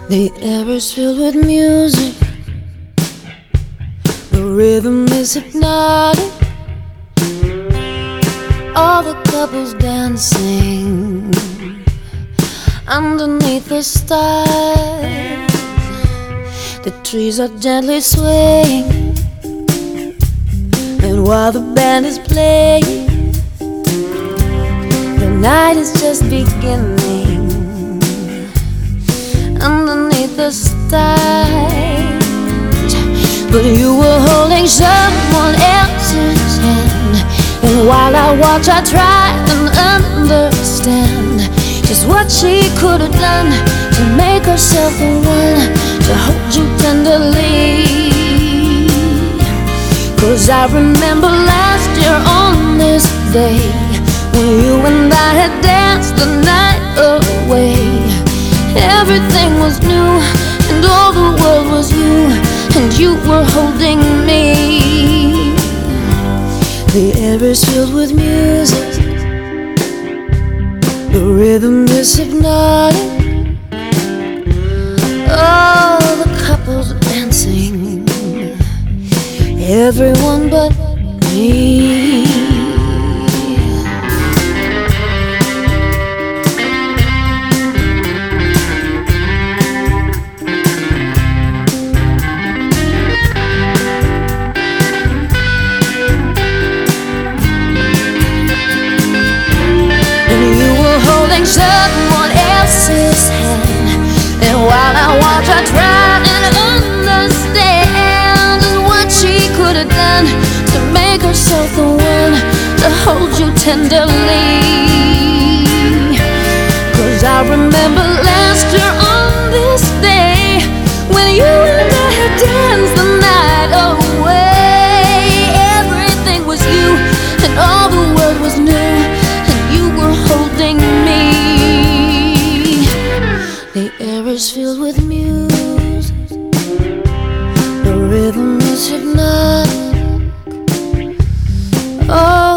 The air is filled with music. The rhythm is hypnotic. All the couples dancing underneath the stars. The trees are gently swaying, and while the band is playing, the night is just beginning underneath the stars. But you were holding someone else's hand, and while I watch I try and understand just what she could have done to make herself the one to hold you tenderly. 'Cause I remember last year on this day, when you and I had danced the night away. Everything was new and all the world was you, and you were holding me. The air is filled with music. The rhythm is hypnotic. Oh, the couples dancing, everyone but me. Someone else's hand, and while I watch I try and understand just what she could have done to make herself the one to hold you tenderly. 'Cause I remember last year on this day, when you and I had danced the night away. Everything was you and all the world was new, and you were holding me. The air is filled with music. The rhythm is hypnotic. Oh,